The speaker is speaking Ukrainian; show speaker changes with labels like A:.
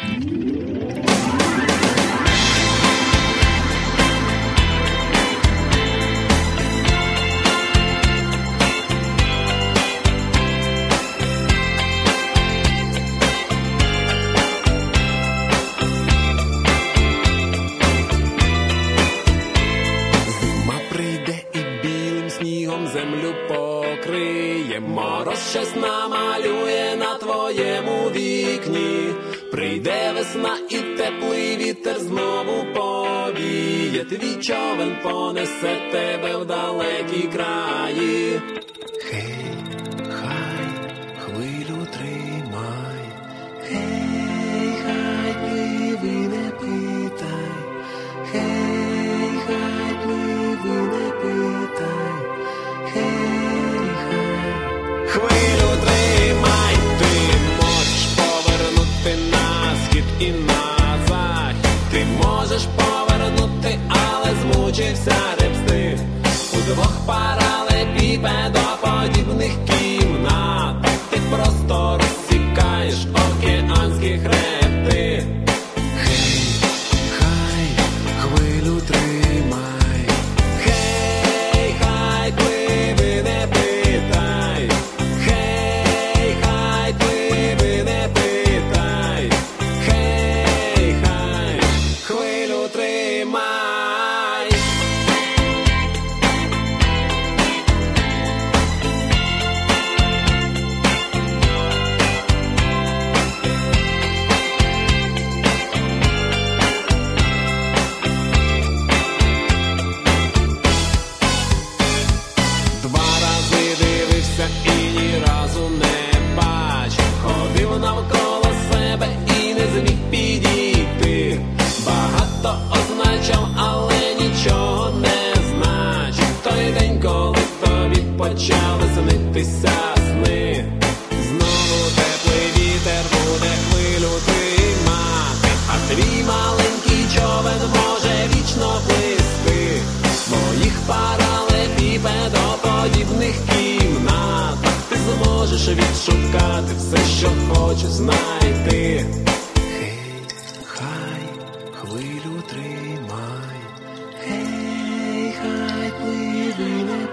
A: Землю покриє, мороз щось намалює на твоєму вікні. Прийде весна і теплий вітер знову повіє. Твій човен понесе тебе в далекі краї. Гей, хай, хвилю тримай. Гей, хай, пливи, не питай. Гей, хай, пливи, не питай. Хвилю тримай, ти можеш повернути на схід і на захід. Ти можеш повернути, але змучився репсти. Удвох паралепіпедоподібних кімнатах ти просто розсікаєш океанські хребти. Гей, хай, хвилю тримай. Гей, хай, пливи, не питай. Гей, хай, пливи, не питай. Гей, хай, хвилю тримай. І ні разу не бачив, ходив навколо себе і не зміг підійти. Багато означав, але нічого не значив. Той день, коли тобі почали снитися сни. Знову теплий вітер буде хвилю тримати, а твій маленький човен може вічно плисти. Моїх паралепіпедоподібних кімнатах ти зможеш відшукати все, що хочеш знайти. Гей, хай, хвилю тримай. Гей, хай, пливи, не